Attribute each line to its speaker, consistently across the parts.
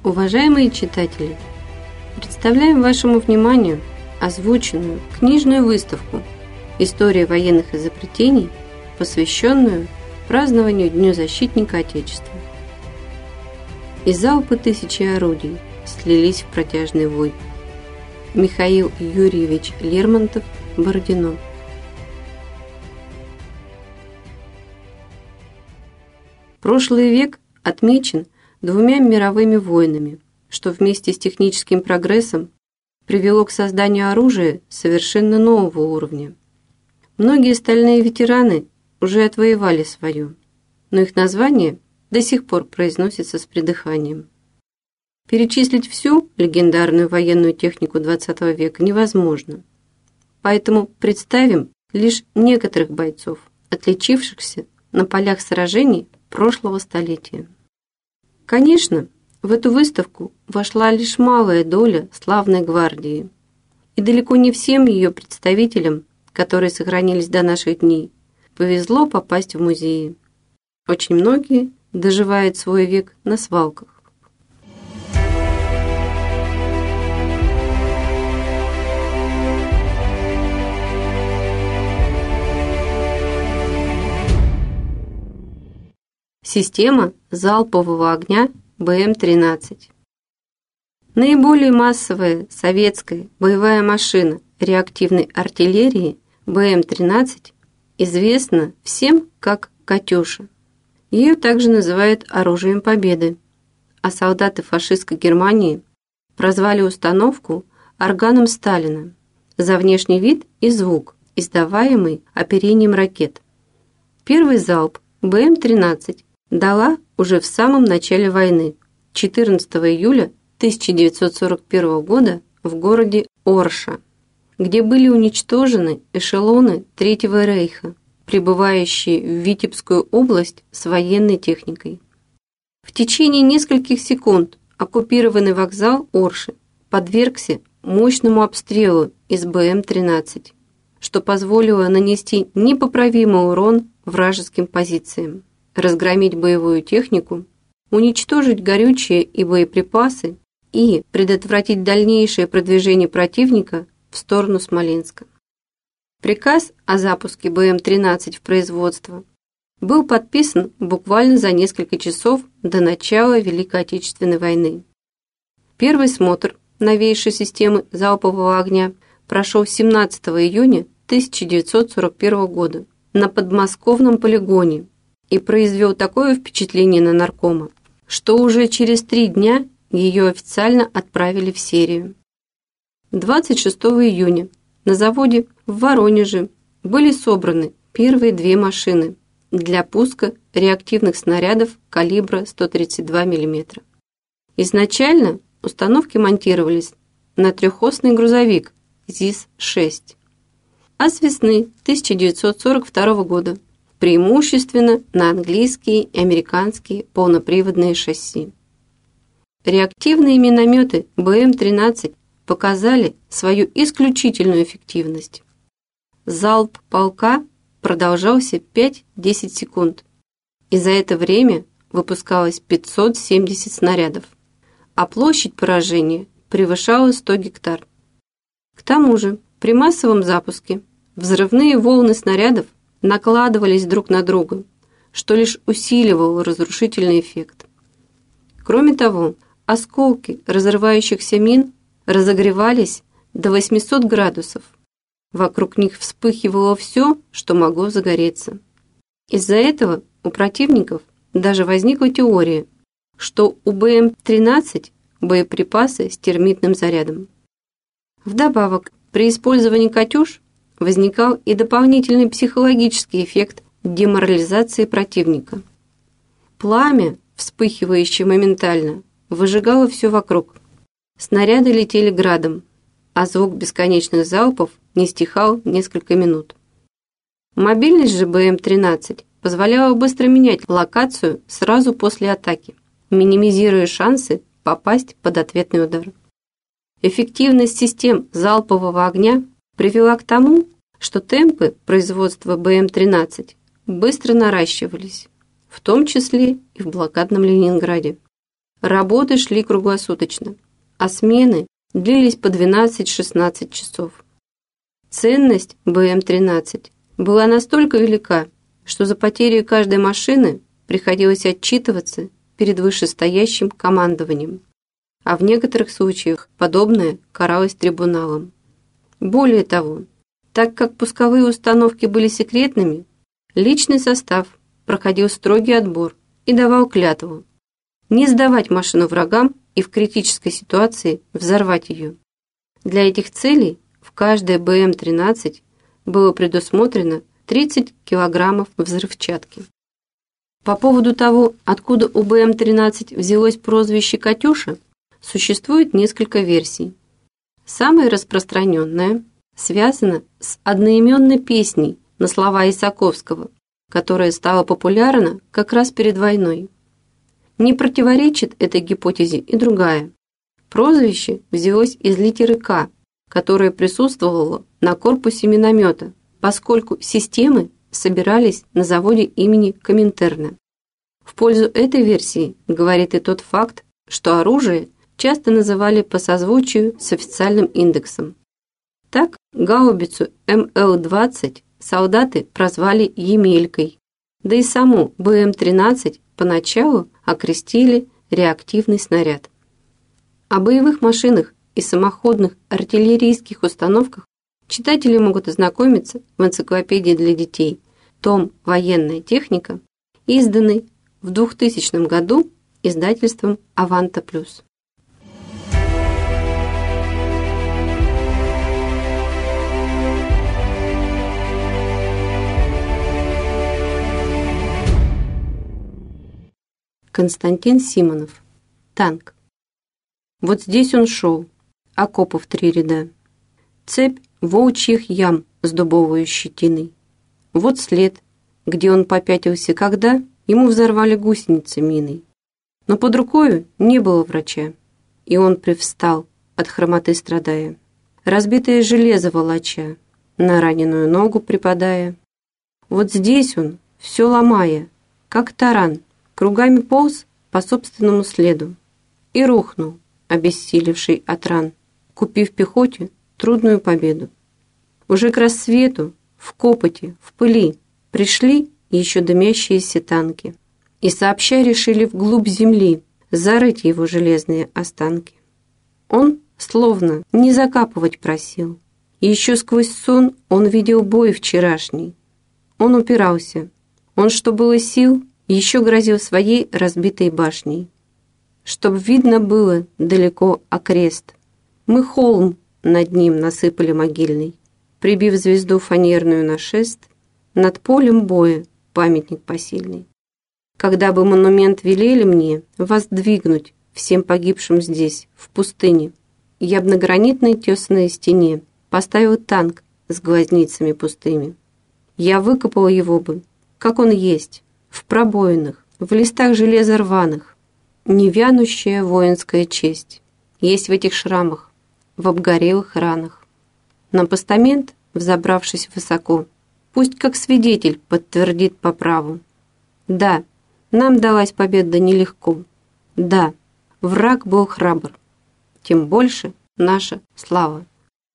Speaker 1: Уважаемые читатели, представляем вашему вниманию озвученную книжную выставку «История военных изобретений», посвященную празднованию Дню защитника Отечества. И залпы тысячи орудий слились в протяжный вой. Михаил Юрьевич Лермонтов, Бородино. Прошлый век отмечен двумя мировыми войнами, что вместе с техническим прогрессом привело к созданию оружия совершенно нового уровня. Многие стальные ветераны уже отвоевали свое, но их название до сих пор произносится с придыханием. Перечислить всю легендарную военную технику XX века невозможно, поэтому представим лишь некоторых бойцов, отличившихся на полях сражений прошлого столетия. Конечно, в эту выставку вошла лишь малая доля славной гвардии, и далеко не всем ее представителям, которые сохранились до наших дней, повезло попасть в музеи. Очень многие доживают свой век на свалках. Система залпового огня БМ-13. Наиболее массовая советская боевая машина реактивной артиллерии БМ-13 известна всем как «Катюша». Ее также называют оружием победы, а солдаты фашистской Германии прозвали установку органом Сталина за внешний вид и звук, издаваемый оперением ракет. Первый залп БМ-13 дала уже в самом начале войны, 14 июля 1941 года в городе Орша, где были уничтожены эшелоны Третьего рейха, прибывающие в Витебскую область с военной техникой. В течение нескольких секунд оккупированный вокзал Орши подвергся мощному обстрелу из БМ-13, что позволило нанести непоправимый урон вражеским позициям, разгромить боевую технику, уничтожить горючее и боеприпасы и предотвратить дальнейшее продвижение противника в сторону Смоленска. Приказ о запуске БМ-13 в производство был подписан буквально за несколько часов до начала Великой Отечественной войны. Первый смотр новейшей системы залпового огня прошел 17 июня 1941 года на подмосковном полигоне и произвел такое впечатление на наркома, что уже через 3 дня ее официально отправили в серию. 26 июня на заводе в Воронеже были собраны первые 2 машины для пуска реактивных снарядов калибра 132 мм. Изначально установки монтировались на 3-осный грузовик ЗИС-6, а с весны 1942 года преимущественно на английские и американские полноприводные шасси. Реактивные минометы БМ-13 показали свою исключительную эффективность. Залп полка продолжался 5-10 секунд, и за это время выпускалось 570 снарядов, а площадь поражения превышала 100 гектар. К тому же при массовом запуске взрывные волны снарядов накладывались друг на друга, что лишь усиливало разрушительный эффект. Кроме того, осколки разрывающихся мин разогревались до 800 градусов. Вокруг них вспыхивало все, что могло загореться. Из-за этого у противников даже возникла теория, что у БМ-13 боеприпасы с термитным зарядом. Вдобавок, при использовании «Катюш» возникал и дополнительный психологический эффект деморализации противника. Пламя, вспыхивающее моментально, выжигало все вокруг. Снаряды летели градом, а звук бесконечных залпов не стихал несколько минут. Мобильность же БМ-13 позволяла быстро менять локацию сразу после атаки, минимизируя шансы попасть под ответный удар. Эффективность систем залпового огня привела к тому, что темпы производства БМ-13 быстро наращивались, в том числе и в блокадном Ленинграде. Работы шли круглосуточно, а смены длились по 12-16 часов. Ценность БМ-13 была настолько велика, что за потерю каждой машины приходилось отчитываться перед вышестоящим командованием, а в некоторых случаях подобное каралось трибуналом. Более того, так как пусковые установки были секретными, личный состав проходил строгий отбор и давал клятву не сдавать машину врагам и в критической ситуации взорвать ее. Для этих целей в каждой БМ-13 было предусмотрено 30 килограммов взрывчатки. По поводу того, откуда у БМ-13 взялось прозвище «Катюша», существует несколько версий. Самая распространенная связана с одноименной песней на слова Исаковского, которая стала популярна как раз перед войной. Не противоречит этой гипотезе и другая. Прозвище взялось из литеры «К», которая присутствовала на корпусе миномета, поскольку системы собирались на заводе имени Коминтерна. В пользу этой версии говорит и тот факт, что оружие часто называли по созвучию с официальным индексом. Так, гаубицу МЛ-20 солдаты прозвали «Емелькой», да и саму БМ-13 поначалу окрестили «реактивный снаряд». О боевых машинах и самоходных артиллерийских установках читатели могут ознакомиться в энциклопедии для детей том «Военная техника», изданный в 2000 году издательством «Аванта Плюс». Константин Симонов. Танк. Вот здесь он шел, окопов 3 ряда. Цепь волчьих ям с дубовой щетиной. Вот след, где он попятился, когда ему взорвали гусеницы миной. Но под рукою не было врача, и он привстал, от хромоты страдая, разбитое железо волоча, на раненую ногу припадая. Вот здесь он, все ломая, как таран, кругами полз по собственному следу и рухнул, обессилевший от ран, купив пехоте трудную победу. Уже к рассвету, в копоти, в пыли, пришли еще дымящиеся танки и сообща решили вглубь земли зарыть его железные останки. Он словно не закапывать просил, и еще сквозь сон он видел бой вчерашний. Он упирался, он, что было сил, еще грозил своей разбитой башней. Чтоб видно было далеко окрест, мы холм над ним насыпали могильный, прибив звезду фанерную на шест, над полем боя памятник посильный. Когда бы монумент велели мне воздвигнуть всем погибшим здесь, в пустыне, я б на гранитной тесаной стене поставил танк с глазницами пустыми. Я выкопал его бы, как он есть, в пробоинах, в листах железа рваных. Невянущая воинская честь есть в этих шрамах, в обгорелых ранах. На постамент, взобравшись высоко, пусть как свидетель подтвердит по праву. Да, нам далась победа нелегко. Да, враг был храбр. Тем больше наша слава.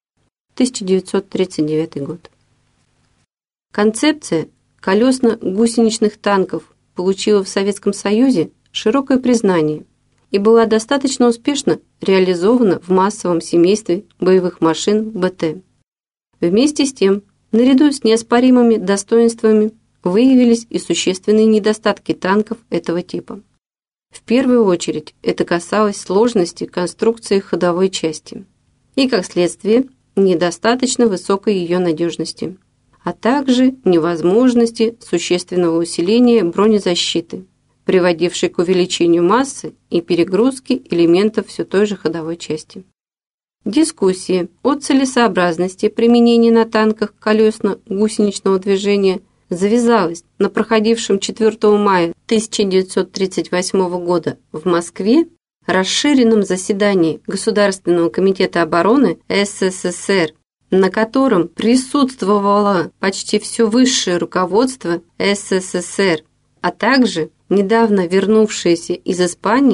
Speaker 1: 1939 год. Концепция колесно-гусеничных танков получила в Советском Союзе широкое признание и была достаточно успешно реализована в массовом семействе боевых машин БТ. Вместе с тем, наряду с неоспоримыми достоинствами выявились и существенные недостатки танков этого типа. В первую очередь это касалось сложности конструкции ходовой части и, как следствие, недостаточно высокой ее надежности, а также невозможности существенного усиления бронезащиты, приводившей к увеличению массы и перегрузке элементов все той же ходовой части. Дискуссия о целесообразности применения на танках колесно-гусеничного движения завязалась на проходившем 4 мая 1938 года в Москве расширенном заседании Государственного комитета обороны СССР, на котором присутствовало почти все высшее руководство СССР, а также недавно вернувшиеся из Испании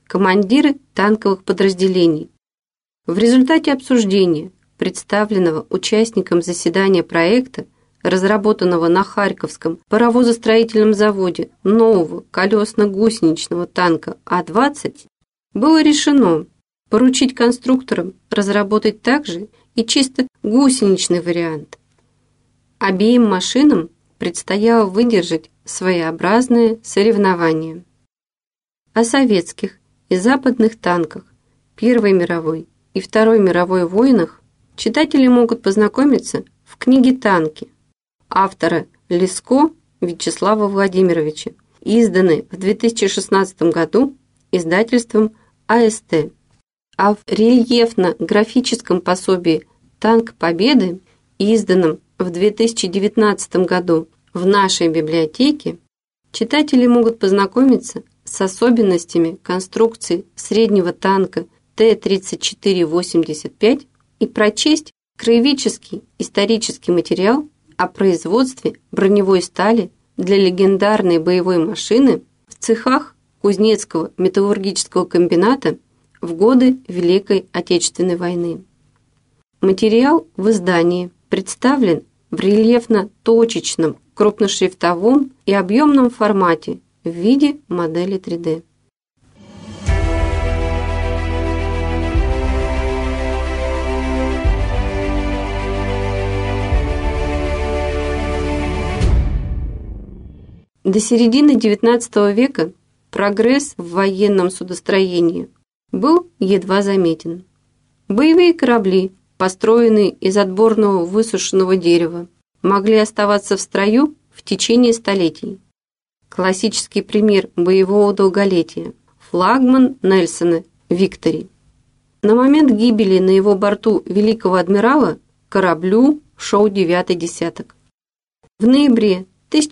Speaker 1: командиры танковых подразделений. В результате обсуждения, представленного участникам заседания проекта, разработанного на Харьковском паровозостроительном заводе нового колесно-гусеничного танка А-20, было решено поручить конструкторам разработать также и чисто гусеничный вариант. Обеим машинам предстояло выдержать своеобразное соревнование. О советских и западных танках Первой мировой и Второй мировой войнах читатели могут познакомиться в книге «Танки» автора Леско Вячеслава Владимировича, изданной в 2016 году издательством АСТ. А в рельефно-графическом пособии «Танк Победы», изданном в 2019 году в нашей библиотеке, читатели могут познакомиться с особенностями конструкции среднего танка Т-34-85 и прочесть краеведческий исторический материал о производстве броневой стали для легендарной боевой машины в цехах Кузнецкого металлургического комбината в годы Великой Отечественной войны. Материал в издании представлен в рельефно-точечном, крупношрифтовом и объемном формате в виде модели 3D. До середины XIX века прогресс в военном судостроении был едва заметен. Боевые корабли, построенные из отборного высушенного дерева, могли оставаться в строю в течение столетий. Классический пример боевого долголетия – флагман Нельсона «Виктори». На момент гибели на его борту великого адмирала кораблю шел 9-й десяток. В ноябре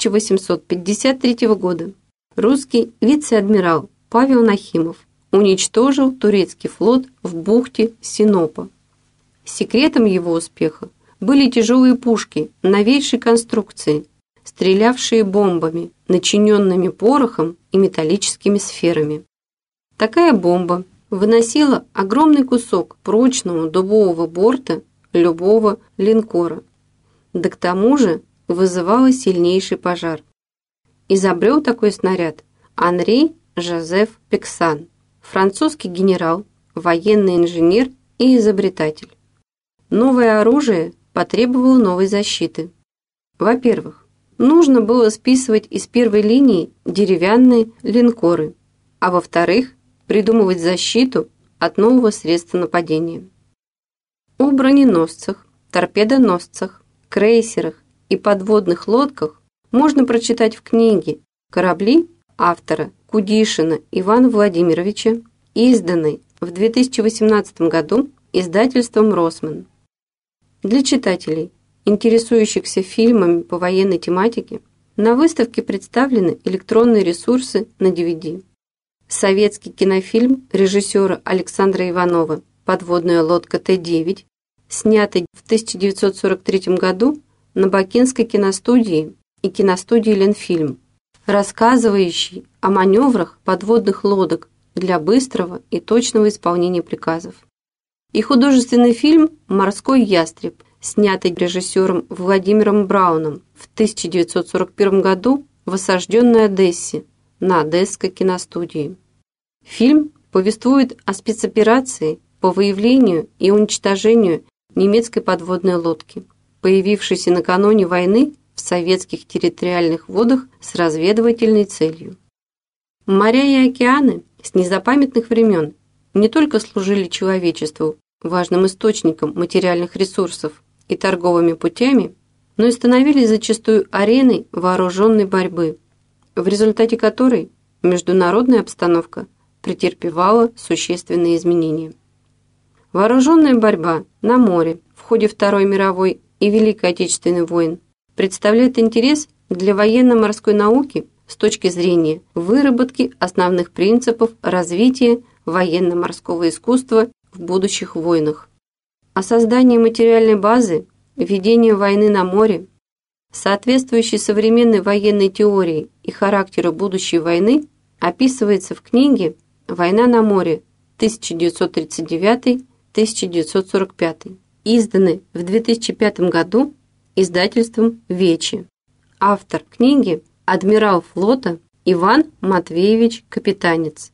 Speaker 1: 1853 года русский вице-адмирал Павел Нахимов уничтожил турецкий флот в бухте Синопа. Секретом его успеха были тяжелые пушки новейшей конструкции, стрелявшие бомбами, начиненными порохом и металлическими сферами. Такая бомба выносила огромный кусок прочного дубового борта любого линкора, да к тому же вызывала сильнейший пожар. Изобрел такой снаряд Анри Жозеф Пексан, французский генерал, военный инженер и изобретатель. Новое оружие потребовало новой защиты. Во-первых, нужно было списывать из первой линии деревянные линкоры, а во-вторых, придумывать защиту от нового средства нападения. О броненосцах, торпедоносцах, крейсерах и подводных лодках можно прочитать в книге «Корабли» автора Кудишина Ивана Владимировича, изданной в 2018 году издательством «Росман». Для читателей, интересующихся фильмами по военной тематике, на выставке представлены электронные ресурсы на DVD. Советский кинофильм режиссера Александра Иванова «Подводная лодка Т-9», снятый в 1943 году на Бакинской киностудии и киностудии «Ленфильм», рассказывающий о маневрах подводных лодок для быстрого и точного исполнения приказов. И художественный фильм «Морской ястреб», снятый режиссером Владимиром Брауном в 1941 году в осажденной Одессе на Одесской киностудии. Фильм повествует о спецоперации по выявлению и уничтожению немецкой подводной лодки, появившейся накануне войны в советских территориальных водах с разведывательной целью. Моря и океаны с незапамятных времен не только служили человечеству важным источником материальных ресурсов и торговыми путями, но и становились зачастую ареной вооруженной борьбы, в результате которой международная обстановка претерпевала существенные изменения. Вооруженная борьба на море в ходе Второй мировой и Великой Отечественной войн представляет интерес для военно-морской науки с точки зрения выработки основных принципов развития военно-морского искусства в будущих войнах. О создании материальной базы ведения войны на море, соответствующей современной военной теории и характеру будущей войны, описывается в книге «Война на море» 1939-1945, изданы в 2005 году издательством «Вечи». Автор книги – адмирал флота Иван Матвеевич Капитанец.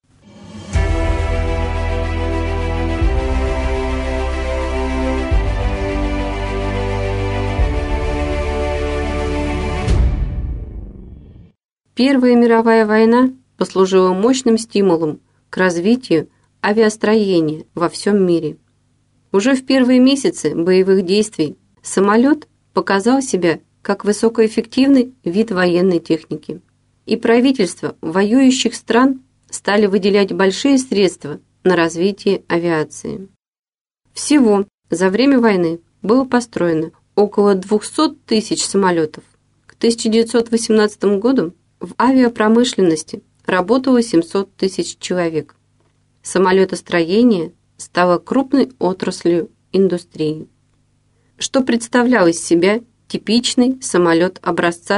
Speaker 1: Первая мировая война послужила мощным стимулом к развитию авиастроения во всем мире. Уже в первые месяцы боевых действий самолет показал себя как высокоэффективный вид военной техники, и правительства воюющих стран стали выделять большие средства на развитие авиации. Всего за время войны было построено около 200 тысяч самолетов. К 1918 году в авиапромышленности работало 700 тысяч человек. Самолетостроение стало крупной отраслью индустрии. Что представлял из себя типичный самолет образца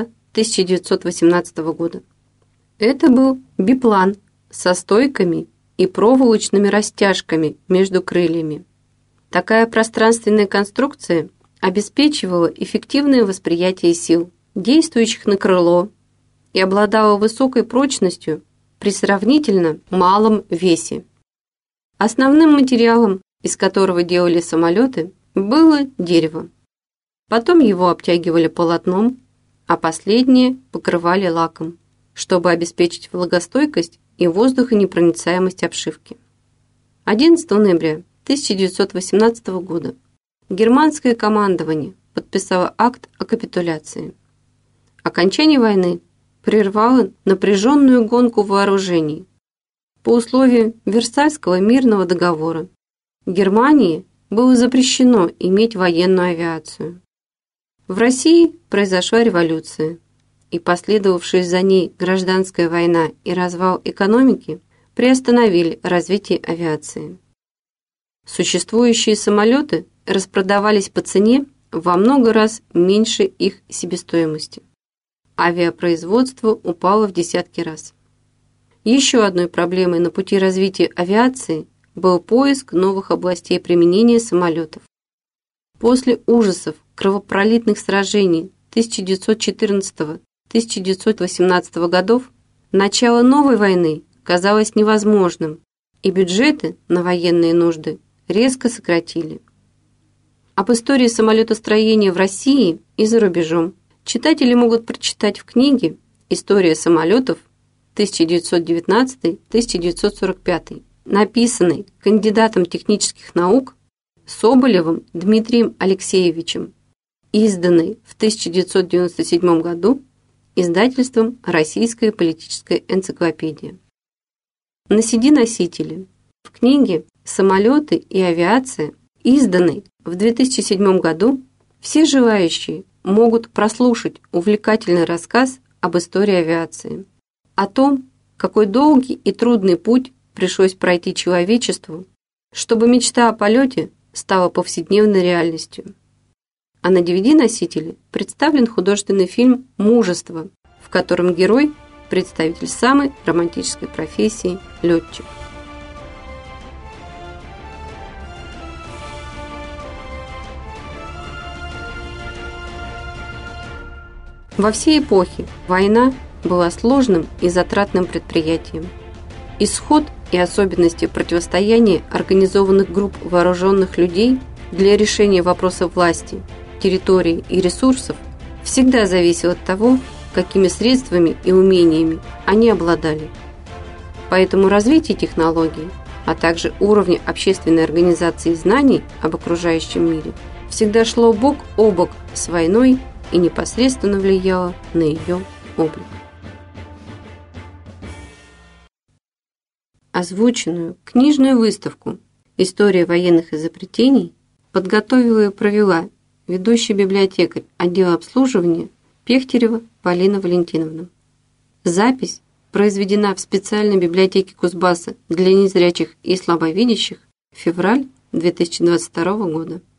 Speaker 1: 1918 года? Это был биплан со стойками и проволочными растяжками между крыльями. Такая пространственная конструкция обеспечивала эффективное восприятие сил, действующих на крыло, и обладала высокой прочностью при сравнительно малом весе. Основным материалом, из которого делали самолеты, было дерево. Потом его обтягивали полотном, а последнее покрывали лаком, чтобы обеспечить влагостойкость и воздухонепроницаемость обшивки. 11 ноября 1918 года германское командование подписало акт о капитуляции. Окончание войны прервало напряженную гонку вооружений. По условиям Версальского мирного договора Германии было запрещено иметь военную авиацию. В России произошла революция, и последовавшая за ней гражданская война и развал экономики приостановили развитие авиации. Существующие самолеты распродавались по цене во много раз меньше их себестоимости. Авиапроизводство упало в десятки раз. Еще одной проблемой на пути развития авиации был поиск новых областей применения самолетов. После ужасов кровопролитных сражений 1914-1918 годов начало новой войны казалось невозможным, и бюджеты на военные нужды резко сократили. Об истории самолетостроения в России и за рубежом читатели могут прочитать в книге «История самолетов» 1919-1945, написанной кандидатом технических наук Соболевым Дмитрием Алексеевичем, изданной в 1997 году издательством «Российская политическая энциклопедия». На CD-носителе в книге «Самолеты и авиация», изданной в 2007 году, все желающие могут прослушать увлекательный рассказ об истории авиации, о том, какой долгий и трудный путь пришлось пройти человечеству, чтобы мечта о полете стала повседневной реальностью. А на DVD-носителе представлен художественный фильм «Мужество», в котором герой – представитель самой романтической профессии – летчик. Во все эпохи война была сложным и затратным предприятием. Исход и особенности противостояния организованных групп вооруженных людей для решения вопросов власти, территории и ресурсов всегда зависел от того, какими средствами и умениями они обладали. Поэтому развитие технологий, а также уровня общественной организации знаний об окружающем мире всегда шло бок о бок с войной и непосредственно влияло на ее облик. Озвученную книжную выставку «История военных изобретений» подготовила и провела ведущий библиотекарь отдела обслуживания Пехтерева Полина Валентиновна. Запись произведена в специальной библиотеке Кузбасса для незрячих и слабовидящих, февраль 2022 года.